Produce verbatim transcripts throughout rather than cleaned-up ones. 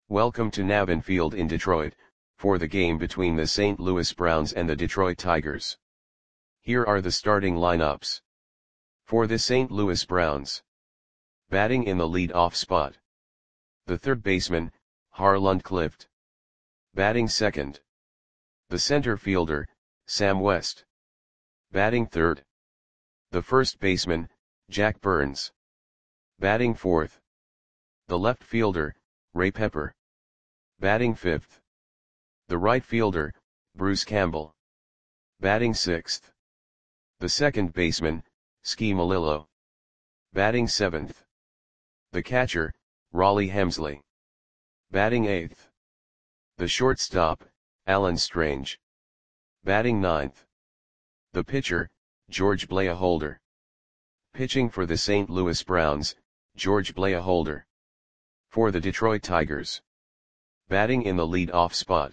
Welcome to Navin Field in Detroit, for the game between the Saint Louis Browns and the Detroit Tigers. Here are the starting lineups. For the Saint Louis Browns. Batting in the lead-off spot. The third baseman, Harland Clift. Batting second. The center fielder, Sam West. Batting third. The first baseman, Jack Burns. Batting fourth. The left fielder, Ray Pepper. Batting fifth. The right fielder, Bruce Campbell. Batting sixth. The second baseman, Ski Malillo. Batting seventh. The catcher, Rollie Hemsley. Batting eighth. The shortstop, Alan Strange. Batting ninth. The pitcher, George Blaholder. Pitching for the Saint Louis Browns, George Blaholder. For the Detroit Tigers. Batting in the lead-off spot.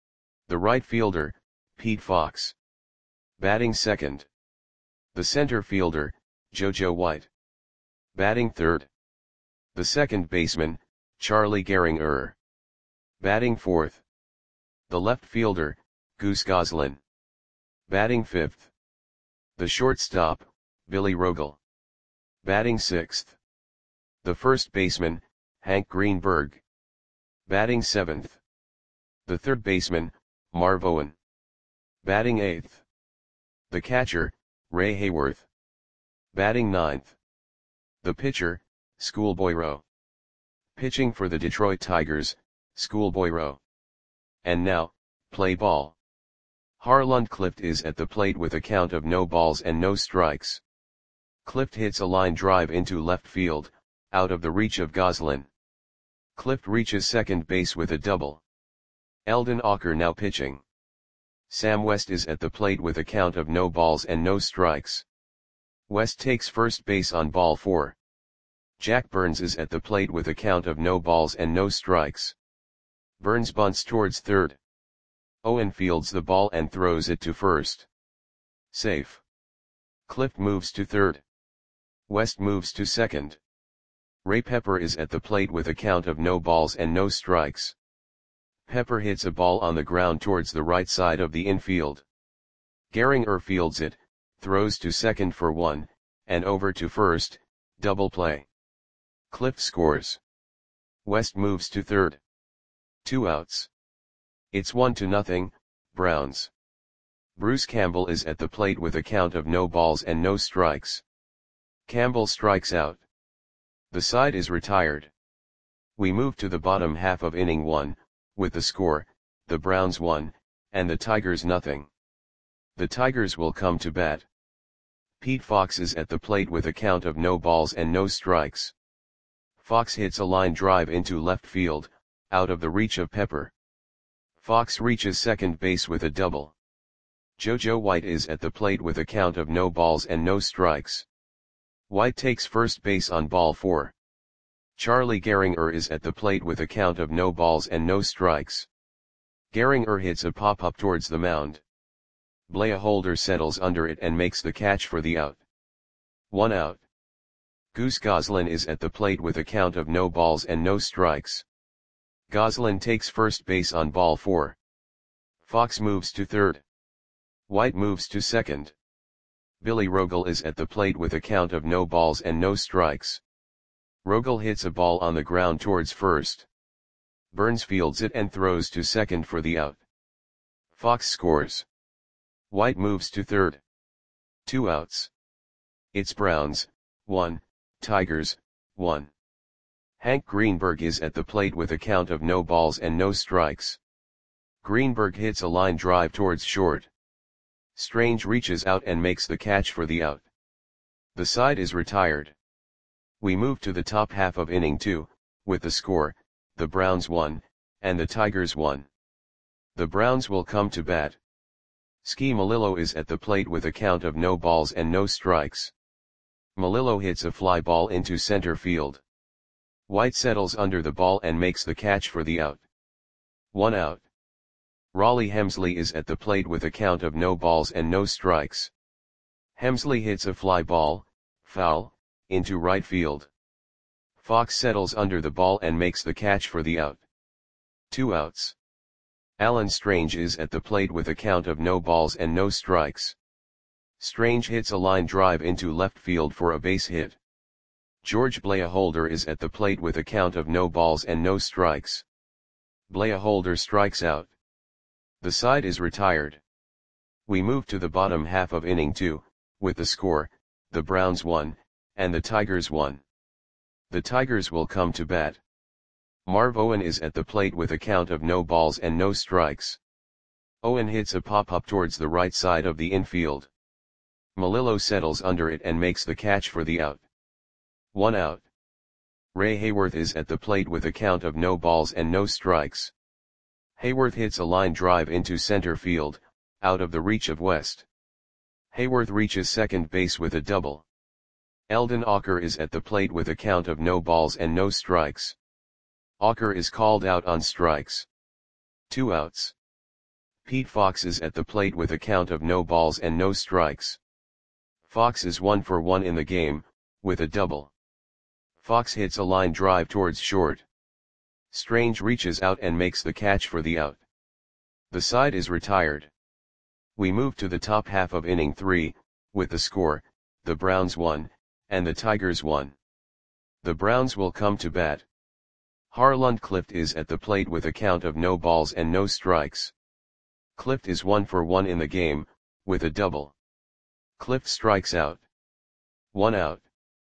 The right fielder, Pete Fox. Batting second. The center fielder, JoJo White. Batting third. The second baseman, Charlie Gehringer. Batting fourth. The left fielder, Goose Goslin. Batting fifth. The shortstop, Billy Rogel. Batting sixth. The first baseman, Hank Greenberg. Batting seventh. The third baseman, Marv Owen. Batting eighth. The catcher, Ray Hayworth. Batting ninth. The pitcher, Schoolboy Rowe. Pitching for the Detroit Tigers, Schoolboy Rowe. And now, play ball. Harland Clift is at the plate with a count of no balls and no strikes. Clift hits a line drive into left field, out of the reach of Goslin. Clift reaches second base with a double. Eldon Ocker now pitching. Sam West is at the plate with a count of no balls and no strikes. West takes first base on ball four. Jack Burns is at the plate with a count of no balls and no strikes. Burns bunts towards third. Owen fields the ball and throws it to first. Safe. Clift moves to third. West moves to second. Ray Pepper is at the plate with a count of no balls and no strikes. Pepper hits a ball on the ground towards the right side of the infield. Gehringer fields it, throws to second for one, and over to first, double play. Clift scores. West moves to third. Two outs. It's one to nothing, Browns. Bruce Campbell is at the plate with a count of no balls and no strikes. Campbell strikes out. The side is retired. We move to the bottom half of inning one, with the score, the Browns one, and the Tigers nothing. The Tigers will come to bat. Pete Fox is at the plate with a count of no balls and no strikes. Fox hits a line drive into left field, out of the reach of Pepper. Fox reaches second base with a double. JoJo White is at the plate with a count of no balls and no strikes. White takes first base on ball four. Charlie Gehringer is at the plate with a count of no balls and no strikes. Gehringer hits a pop-up towards the mound. Blaholder settles under it and makes the catch for the out. One out. Goose Goslin is at the plate with a count of no balls and no strikes. Goslin takes first base on ball four. Fox moves to third. White moves to second. Billy Rogel is at the plate with a count of no balls and no strikes. Rogel hits a ball on the ground towards first. Burns fields it and throws to second for the out. Fox scores. White moves to third. Two outs. It's Browns, one, Tigers, one. Hank Greenberg is at the plate with a count of no balls and no strikes. Greenberg hits a line drive towards short. Strange reaches out and makes the catch for the out. The side is retired. We move to the top half of inning two, with the score, the Browns one, and the Tigers one. The Browns will come to bat. Ski Malillo is at the plate with a count of no balls and no strikes. Malillo hits a fly ball into center field. White settles under the ball and makes the catch for the out. One out. Rollie Hemsley is at the plate with a count of no balls and no strikes. Hemsley hits a fly ball, foul, into right field. Fox settles under the ball and makes the catch for the out. Two outs. Alan Strange is at the plate with a count of no balls and no strikes. Strange hits a line drive into left field for a base hit. George Blahaholder is at the plate with a count of no balls and no strikes. Blahaholder strikes out. The side is retired. We move to the bottom half of inning two, with the score, the Browns won, and the Tigers won. The Tigers will come to bat. Marv Owen is at the plate with a count of no balls and no strikes. Owen hits a pop-up towards the right side of the infield. Melillo settles under it and makes the catch for the out. One out. Ray Hayworth is at the plate with a count of no balls and no strikes. Hayworth hits a line drive into center field, out of the reach of West. Hayworth reaches second base with a double. Eldon Auker is at the plate with a count of no balls and no strikes. Auker is called out on strikes. Two outs. Pete Fox is at the plate with a count of no balls and no strikes. Fox is one for one in the game, with a double. Fox hits a line drive towards short. Strange reaches out and makes the catch for the out. The side is retired. We move to the top half of inning three, with the score, the Browns won, and the Tigers won. The Browns will come to bat. Harland Clift is at the plate with a count of no balls and no strikes. Clift is one for one in the game, with a double. Clift strikes out. One out.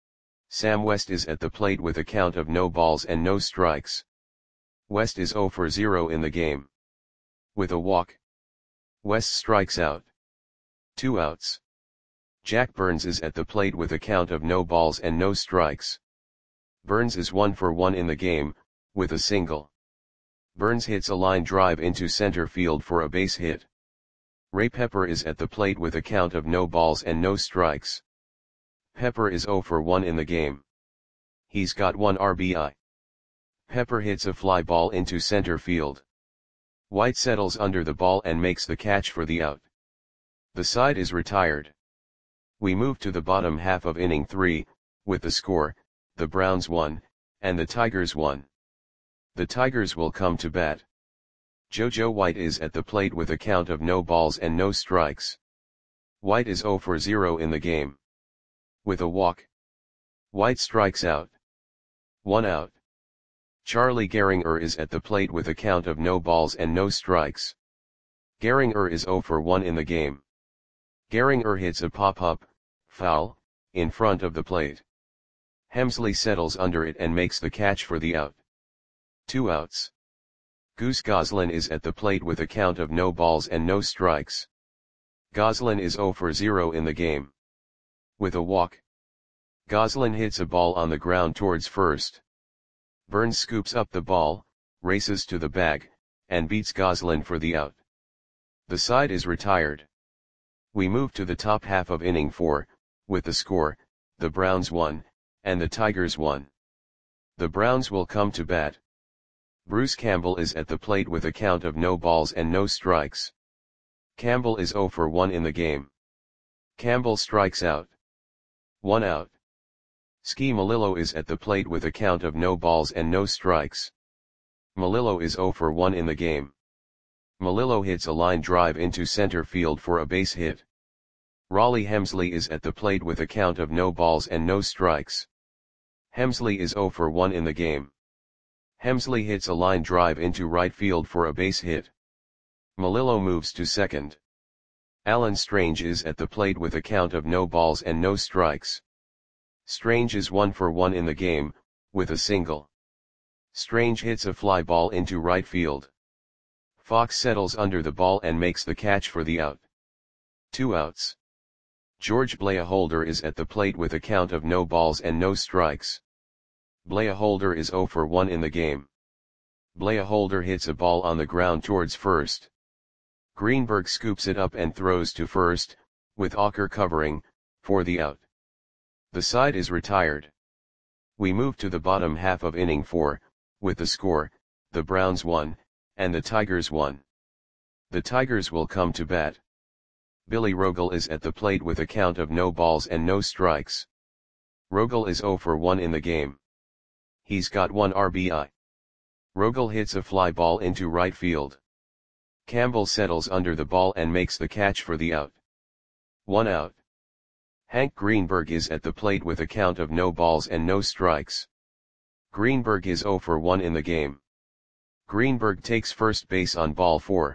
Sam West is at the plate with a count of no balls and no strikes. West is zero for zero in the game. With a walk. West strikes out. Two outs. Jack Burns is at the plate with a count of no balls and no strikes. Burns is one for one in the game, with a single. Burns hits a line drive into center field for a base hit. Ray Pepper is at the plate with a count of no balls and no strikes. Pepper is zero for one in the game. He's got one R B I. Pepper hits a fly ball into center field. White settles under the ball and makes the catch for the out. The side is retired. We move to the bottom half of inning three, with the score, the Browns won, and the Tigers won. The Tigers will come to bat. JoJo White is at the plate with a count of no balls and no strikes. White is zero for zero in the game. With a walk. White strikes out. One out. Charlie Gehringer is at the plate with a count of no balls and no strikes. Gehringer is zero for one in the game. Gehringer hits a pop-up, foul, in front of the plate. Hemsley settles under it and makes the catch for the out. Two outs. Goose Goslin is at the plate with a count of no balls and no strikes. Goslin is zero for zero in the game. With a walk. Goslin hits a ball on the ground towards first. Burns scoops up the ball, races to the bag, and beats Goslin for the out. The side is retired. We move to the top half of inning four, with the score, the Browns won, and the Tigers won. The Browns will come to bat. Bruce Campbell is at the plate with a count of no balls and no strikes. Campbell is zero for one in the game. Campbell strikes out. One out. Ski Melillo is at the plate with a count of no balls and no strikes. Melillo is zero for one in the game. Melillo hits a line drive into center field for a base hit. Raleigh Hemsley is at the plate with a count of no balls and no strikes. Hemsley is zero for one in the game. Hemsley hits a line drive into right field for a base hit. Melillo moves to second. Alan Strange is at the plate with a count of no balls and no strikes. Strange is one for one in the game, with a single. Strange hits a fly ball into right field. Fox settles under the ball and makes the catch for the out. Two outs. George Blahaholder is at the plate with a count of no balls and no strikes. Blahaholder is zero for one in the game. Blahaholder hits a ball on the ground towards first. Greenberg scoops it up and throws to first, with Auker covering, for the out. The side is retired. We move to the bottom half of inning four, with the score, the Browns won, and the Tigers won. The Tigers will come to bat. Billy Rogel is at the plate with a count of no balls and no strikes. Rogel is zero for one in the game. He's got one R B I. Rogel hits a fly ball into right field. Campbell settles under the ball and makes the catch for the out. One out. Hank Greenberg is at the plate with a count of no balls and no strikes. Greenberg is zero for one in the game. Greenberg takes first base on ball four.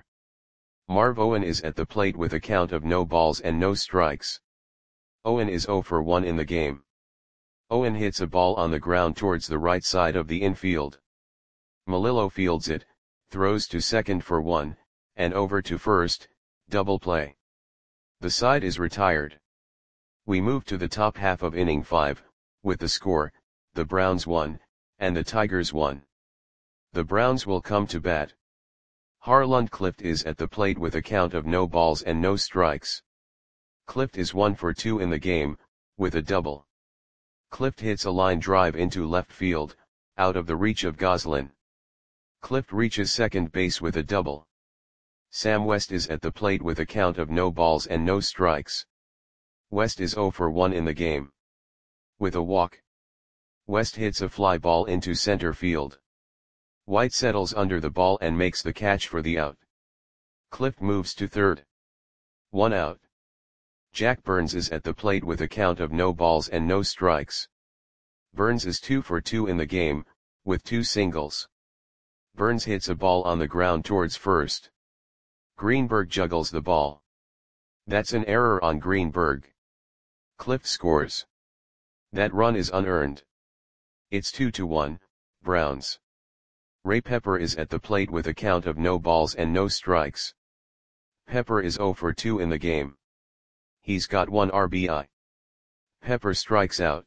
Marv Owen is at the plate with a count of no balls and no strikes. Owen is zero for one in the game. Owen hits a ball on the ground towards the right side of the infield. Melillo fields it, throws to second for one, and over to first, double play. The side is retired. We move to the top half of inning five, with the score, the Browns won, and the Tigers won. The Browns will come to bat. Harlund Clift is at the plate with a count of no balls and no strikes. Clift is one for two in the game, with a double. Clift hits a line drive into left field, out of the reach of Goslin. Clift reaches second base with a double. Sam West is at the plate with a count of no balls and no strikes. West is zero for one in the game. With a walk. West hits a fly ball into center field. White settles under the ball and makes the catch for the out. Clift moves to third. One out. Jack Burns is at the plate with a count of no balls and no strikes. Burns is two for two in the game, with two singles. Burns hits a ball on the ground towards first. Greenberg juggles the ball. That's an error on Greenberg. Clift scores. That run is unearned. It's two to one, Browns. Ray Pepper is at the plate with a count of no balls and no strikes. Pepper is zero for two in the game. He's got one R B I. Pepper strikes out.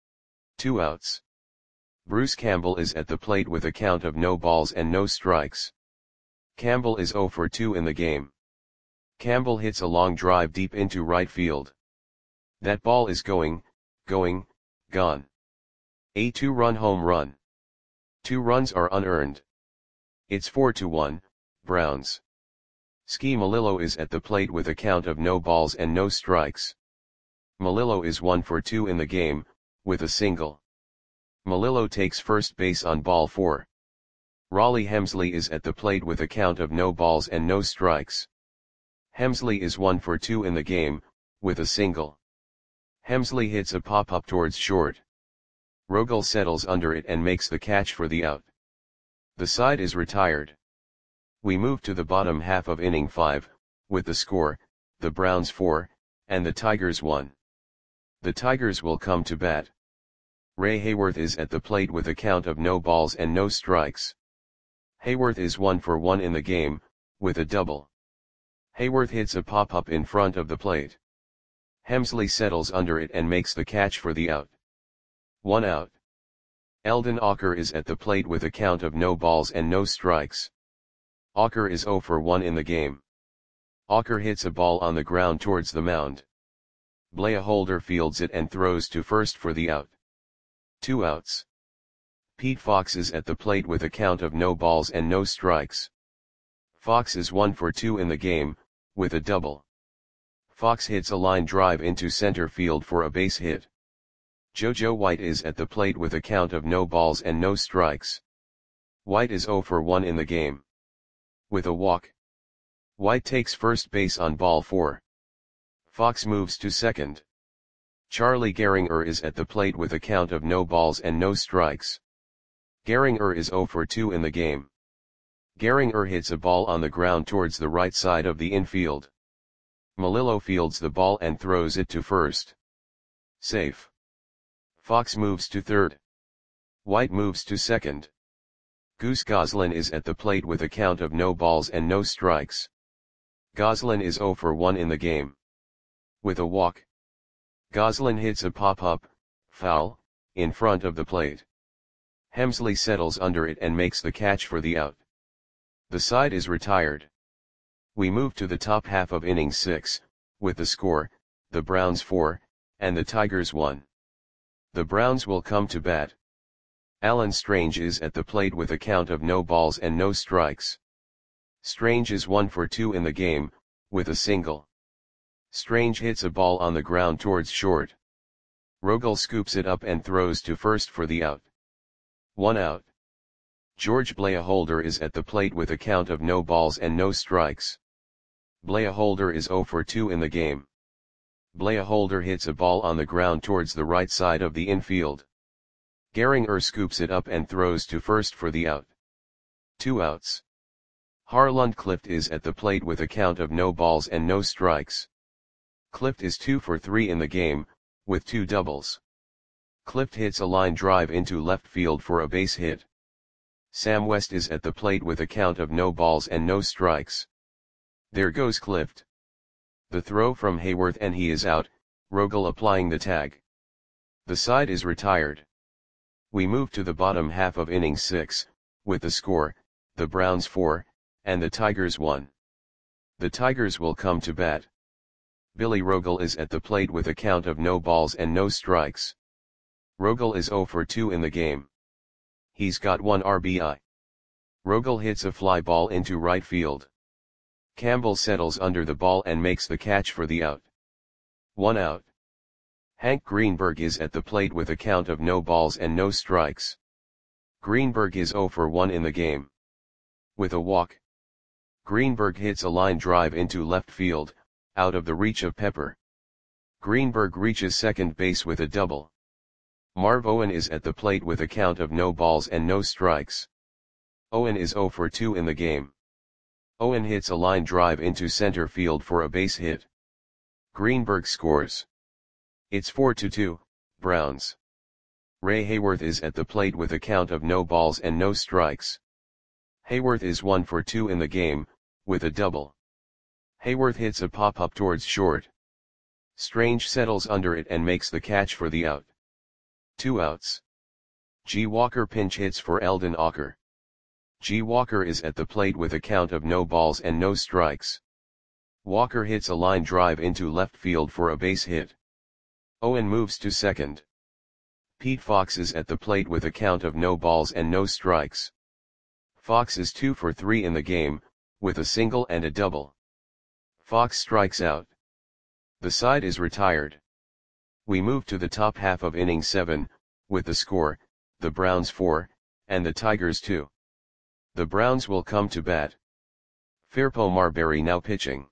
Two outs. Bruce Campbell is at the plate with a count of no balls and no strikes. Campbell is zero for two in the game. Campbell hits a long drive deep into right field. That ball is going, going, gone. A two-run home run. Two runs are unearned. It's four to one, Browns. Ski Melillo is at the plate with a count of no balls and no strikes. Melillo is one for two in the game, with a single. Melillo takes first base on ball four. Raleigh Hemsley is at the plate with a count of no balls and no strikes. Hemsley is one for two in the game, with a single. Hemsley hits a pop-up towards short. Rogel settles under it and makes the catch for the out. The side is retired. We move to the bottom half of inning five, with the score, the Browns four, and the Tigers one. The Tigers will come to bat. Ray Hayworth is at the plate with a count of no balls and no strikes. Hayworth is one for one in the game, with a double. Hayworth hits a pop-up in front of the plate. Hemsley settles under it and makes the catch for the out. One out. Eldon Auker is at the plate with a count of no balls and no strikes. Auker is zero for one in the game. Auker hits a ball on the ground towards the mound. Blair Holder fields it and throws to first for the out. Two outs. Pete Fox is at the plate with a count of no balls and no strikes. Fox is one for two in the game, with a double. Fox hits a line drive into center field for a base hit. JoJo White is at the plate with a count of no balls and no strikes. White is zero for one in the game. With a walk. White takes first base on ball four. Fox moves to second. Charlie Gehringer is at the plate with a count of no balls and no strikes. Gehringer is zero for two in the game. Gehringer hits a ball on the ground towards the right side of the infield. Melillo fields the ball and throws it to first. Safe. Fox moves to third. White moves to second. Goose Goslin is at the plate with a count of no balls and no strikes. Goslin is zero for one in the game. With a walk. Goslin hits a pop-up, foul, in front of the plate. Hemsley settles under it and makes the catch for the out. The side is retired. We move to the top half of inning six, with the score, the Browns four, and the Tigers one. The Browns will come to bat. Alan Strange is at the plate with a count of no balls and no strikes. Strange is one for two in the game, with a single. Strange hits a ball on the ground towards short. Rogel scoops it up and throws to first for the out. One out. George Blaha is at the plate with a count of no balls and no strikes. Blaha is zero for two in the game. Blaha hits a ball on the ground towards the right side of the infield. Gehringer scoops it up and throws to first for the out. Two outs. Harlund Clift is at the plate with a count of no balls and no strikes. Clift is two for three in the game, with two doubles. Clift hits a line drive into left field for a base hit. Sam West is at the plate with a count of no balls and no strikes. There goes Clift. The throw from Hayworth and he is out, Rogel applying the tag. The side is retired. We move to the bottom half of inning six, with the score, the Browns four, and the Tigers one. The Tigers will come to bat. Billy Rogel is at the plate with a count of no balls and no strikes. Rogel is zero for two in the game. He's got one R B I. Rogel hits a fly ball into right field. Campbell settles under the ball and makes the catch for the out. One out. Hank Greenberg is at the plate with a count of no balls and no strikes. Greenberg is zero for one in the game. With a walk. Greenberg hits a line drive into left field, out of the reach of Pepper. Greenberg reaches second base with a double. Marv Owen is at the plate with a count of no balls and no strikes. Owen is zero for two in the game. Owen hits a line drive into center field for a base hit. Greenberg scores. It's four to two, Browns. Ray Hayworth is at the plate with a count of no balls and no strikes. Hayworth is one for two in the game, with a double. Hayworth hits a pop-up towards short. Strange settles under it and makes the catch for the out. Two outs. G. Walker pinch hits for Eldon Walker. G. Walker is at the plate with a count of no balls and no strikes. Walker hits a line drive into left field for a base hit. Owen moves to second. Pete Fox is at the plate with a count of no balls and no strikes. Fox is two for three in the game, with a single and a double. Fox strikes out. The side is retired. We move to the top half of inning seven, with the score, the Browns four, and the Tigers two. The Browns will come to bat. Firpo Marbury now pitching.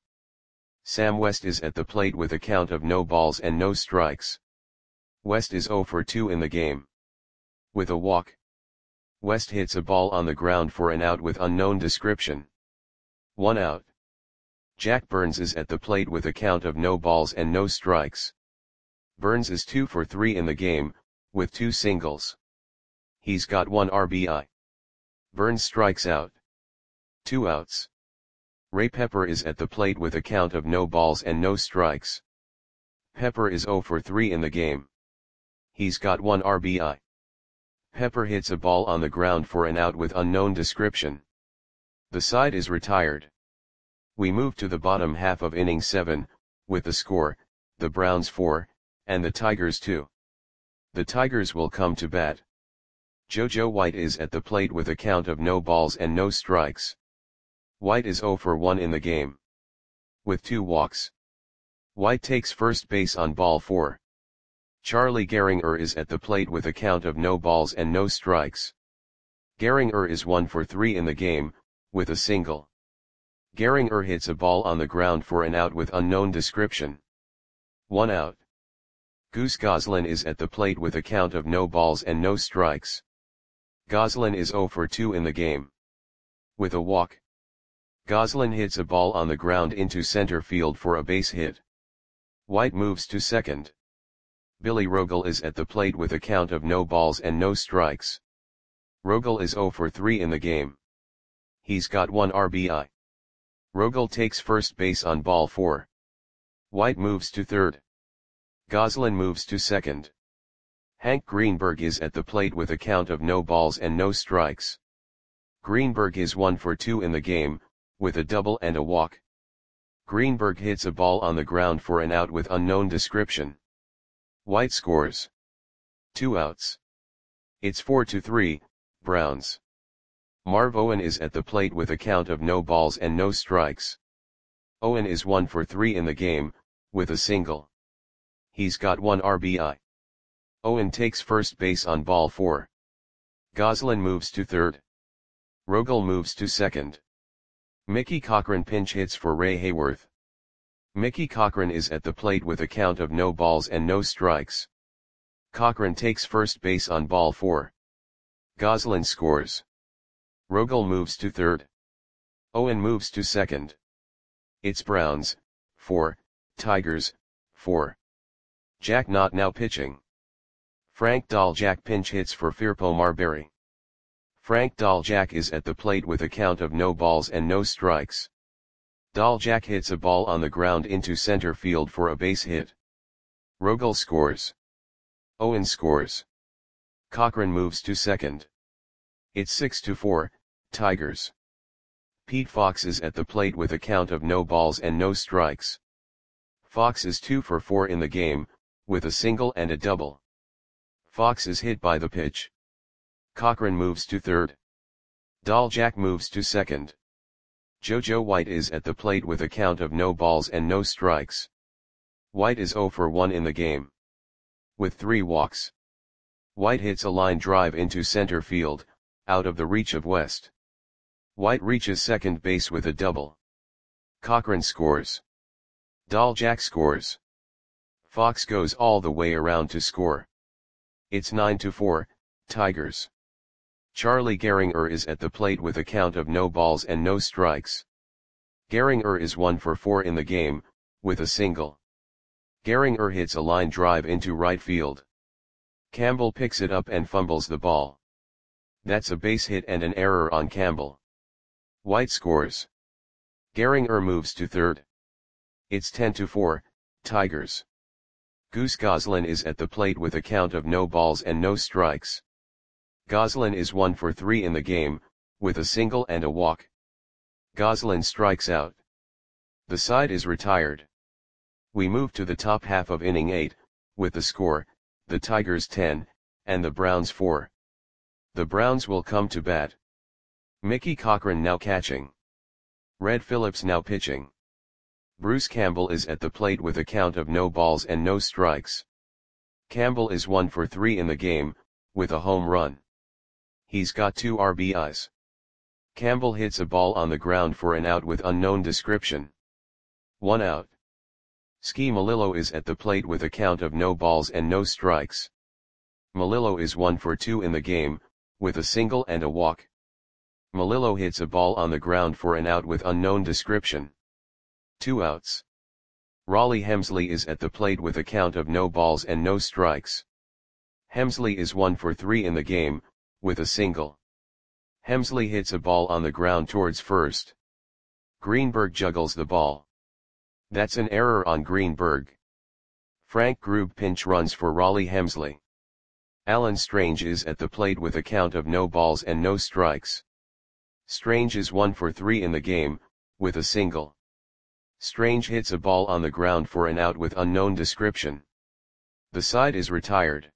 Sam West is at the plate with a count of no balls and no strikes. West is zero for two in the game. With a walk. West hits a ball on the ground for an out with unknown description. One out. Jack Burns is at the plate with a count of no balls and no strikes. Burns is two for three in the game, with two singles. He's got one R B I. Burns strikes out. Two outs. Ray Pepper is at the plate with a count of no balls and no strikes. Pepper is zero for three in the game. He's got one R B I. Pepper hits a ball on the ground for an out with unknown description. The side is retired. We move to the bottom half of inning seven, with the score, the Browns four, and the Tigers two. The Tigers will come to bat. JoJo White is at the plate with a count of no balls and no strikes. White is zero for one in the game. With two walks. White takes first base on ball four. Charlie Gehringer is at the plate with a count of no balls and no strikes. Gehringer is one for three in the game, with a single. Gehringer hits a ball on the ground for an out with unknown description. One out. Goose Goslin is at the plate with a count of no balls and no strikes. Goslin is zero for two in the game. With a walk. Goslin hits a ball on the ground into center field for a base hit. White moves to second. Billy Rogel is at the plate with a count of no balls and no strikes. Rogel is zero for three in the game. He's got one R B I. Rogel takes first base on ball four. White moves to third. Goslin moves to second. Hank Greenberg is at the plate with a count of no balls and no strikes. Greenberg is one for two in the game, with a double and a walk. Greenberg hits a ball on the ground for an out with unknown description. White scores. Two outs. It's four to three, Browns. Marv Owen is at the plate with a count of no balls and no strikes. Owen is one for three in the game, with a single. He's got one R B I. Owen takes first base on ball four. Goslin moves to third. Rogel moves to second. Mickey Cochran pinch hits for Ray Hayworth. Mickey Cochran is at the plate with a count of no balls and no strikes. Cochran takes first base on ball four. Goslin scores. Rogel moves to third. Owen moves to second. It's Browns, four, Tigers, four. Jack Knott now pitching. Frank Dahljack pinch hits for Firpo Marbury. Frank Dahljack is at the plate with a count of no balls and no strikes. Dahljack hits a ball on the ground into center field for a base hit. Rogel scores. Owen scores. Cochran moves to second. It's six to four, Tigers. Pete Fox is at the plate with a count of no balls and no strikes. Fox is two for four in the game, with a single and a double. Fox is hit by the pitch. Cochran moves to third. Dahljack moves to second. JoJo White is at the plate with a count of no balls and no strikes. White is zero for one in the game. With three walks. White hits a line drive into center field, out of the reach of West. White reaches second base with a double. Cochran scores. Dahljack scores. Fox goes all the way around to score. It's nine to four, Tigers. Charlie Gehringer is at the plate with a count of no balls and no strikes. Gehringer is one for four in the game, with a single. Gehringer hits a line drive into right field. Campbell picks it up and fumbles the ball. That's a base hit and an error on Campbell. White scores. Gehringer moves to third. It's ten to four, Tigers. Goose Goslin is at the plate with a count of no balls and no strikes. Goslin is one for three in the game, with a single and a walk. Goslin strikes out. The side is retired. We move to the top half of inning eight, with the score, the Tigers ten, and the Browns four. The Browns will come to bat. Mickey Cochran now catching. Red Phillips now pitching. Bruce Campbell is at the plate with a count of no balls and no strikes. Campbell is one for three in the game, with a home run. He's got two R B Is. Campbell hits a ball on the ground for an out with unknown description. One out. Ski Melillo is at the plate with a count of no balls and no strikes. Melillo is one for two in the game, with a single and a walk. Melillo hits a ball on the ground for an out with unknown description. Two outs. Raleigh Hemsley is at the plate with a count of no balls and no strikes. Hemsley is one for three in the game, with a single. Hemsley hits a ball on the ground towards first. Greenberg juggles the ball. That's an error on Greenberg. Frank Grube pinch runs for Raleigh Hemsley. Alan Strange is at the plate with a count of no balls and no strikes. Strange is one for three in the game, with a single. Strange hits a ball on the ground for an out with unknown description. The side is retired.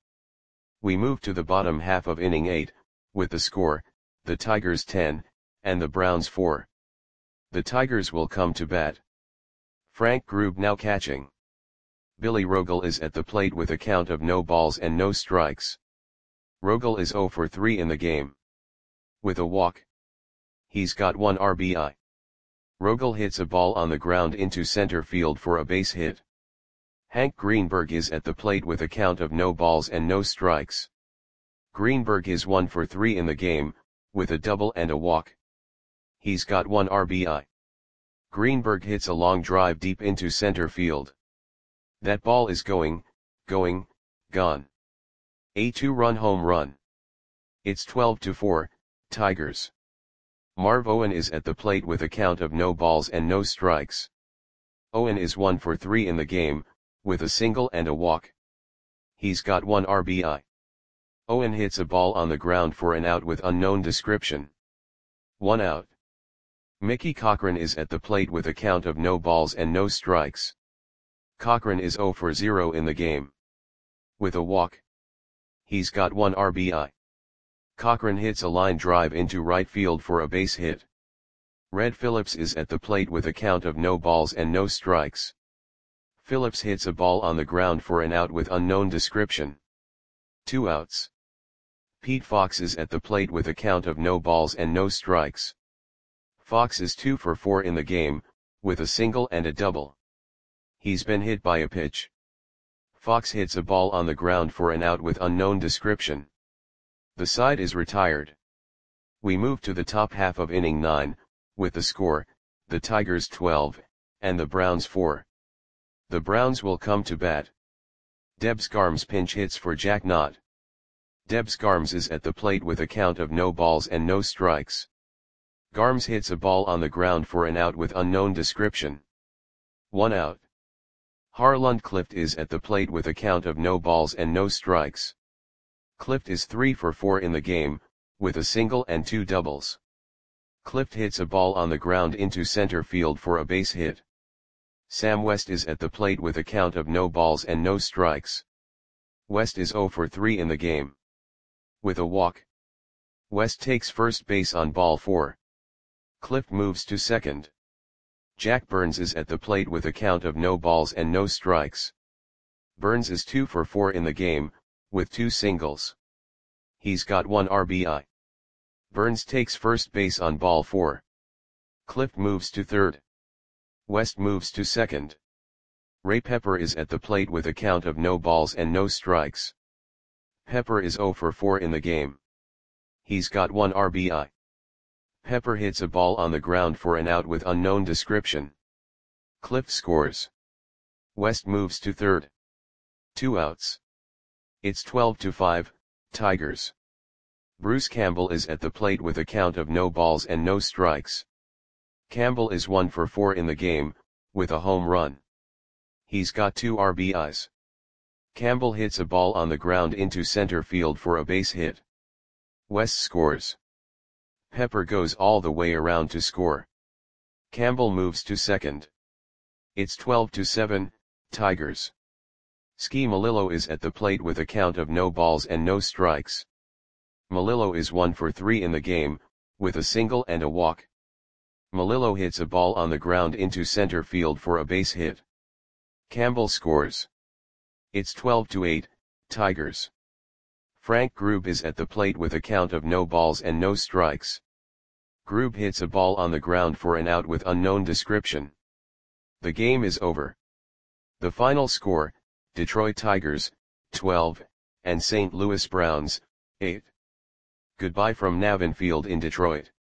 We move to the bottom half of inning eight, with the score, the Tigers ten, and the Browns four. The Tigers will come to bat. Frank Grube now catching. Billy Rogel is at the plate with a count of no balls and no strikes. Rogel is zero for three in the game. With a walk. He's got one R B I. Rogel hits a ball on the ground into center field for a base hit. Hank Greenberg is at the plate with a count of no balls and no strikes. Greenberg is one for three in the game, with a double and a walk. He's got one R B I. Greenberg hits a long drive deep into center field. That ball is going, going, gone. A two-run home run. It's twelve to four, Tigers. Marv Owen is at the plate with a count of no balls and no strikes. Owen is one for three in the game, with a single and a walk. He's got one R B I. Owen hits a ball on the ground for an out with unknown description. One out. Mickey Cochran is at the plate with a count of no balls and no strikes. Cochran is zero for zero in the game. With a walk. He's got one R B I. Cochran hits a line drive into right field for a base hit. Red Phillips is at the plate with a count of no balls and no strikes. Phillips hits a ball on the ground for an out with unknown description. Two outs. Pete Fox is at the plate with a count of no balls and no strikes. Fox is two for four in the game, with a single and a double. He's been hit by a pitch. Fox hits a ball on the ground for an out with unknown description. The side is retired. We move to the top half of inning nine, with the score, the Tigers twelve, and the Browns four. The Browns will come to bat. Debs Garms pinch hits for Jack Knott. Debs Garms is at the plate with a count of no balls and no strikes. Garms hits a ball on the ground for an out with unknown description. One out. Harlund Clift is at the plate with a count of no balls and no strikes. Clift is three for four in the game, with a single and two doubles. Clift hits a ball on the ground into center field for a base hit. Sam West is at the plate with a count of no balls and no strikes. West is zero for three in the game. With a walk. West takes first base on ball four. Clift moves to second. Jack Burns is at the plate with a count of no balls and no strikes. Burns is two for four in the game, with two singles. He's got one R B I. Burns takes first base on ball four. Clift moves to third. West moves to second. Ray Pepper is at the plate with a count of no balls and no strikes. Pepper is zero for four in the game. He's got one R B I. Pepper hits a ball on the ground for an out with unknown description. Clift scores. West moves to third. Two outs. It's twelve to five, Tigers. Bruce Campbell is at the plate with a count of no balls and no strikes. Campbell is one for four in the game, with a home run. He's got two R B Is. Campbell hits a ball on the ground into center field for a base hit. West scores. Pepper goes all the way around to score. Campbell moves to second. It's twelve to seven, Tigers. Ski Melillo is at the plate with a count of no balls and no strikes. Melillo is one for three in the game, with a single and a walk. Melillo hits a ball on the ground into center field for a base hit. Campbell scores. It's twelve to eight, Tigers. Frank Grube is at the plate with a count of no balls and no strikes. Grube hits a ball on the ground for an out with unknown description. The game is over. The final score, Detroit Tigers, twelve, and Saint Louis Browns, eight. Goodbye from Navin Field in Detroit.